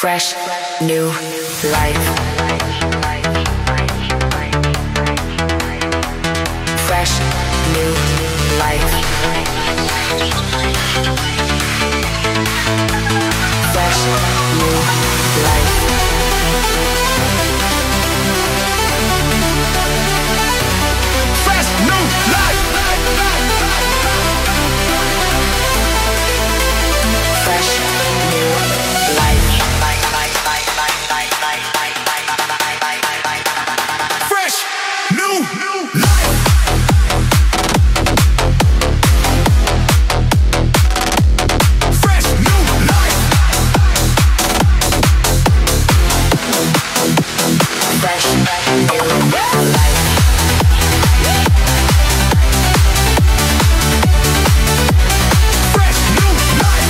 Fresh new life. Fresh new life. Fresh new life. Fresh new life. Fresh new life. Fresh new life. Fresh new life. Fresh new life. Fresh new life.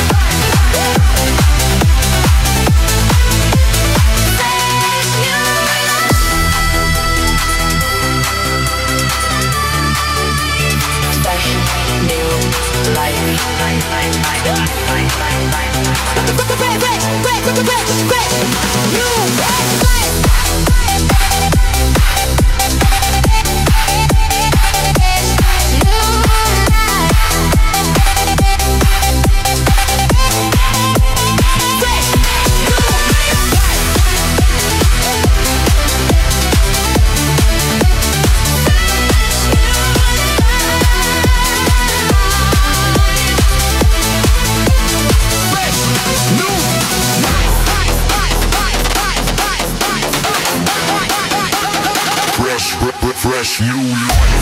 Fresh new life.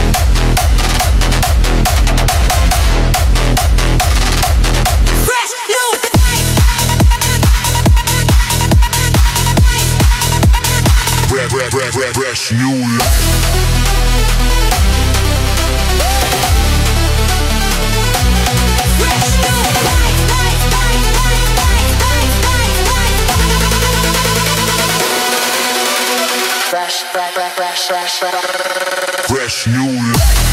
Fresh new life. Fresh new life. Fresh new life.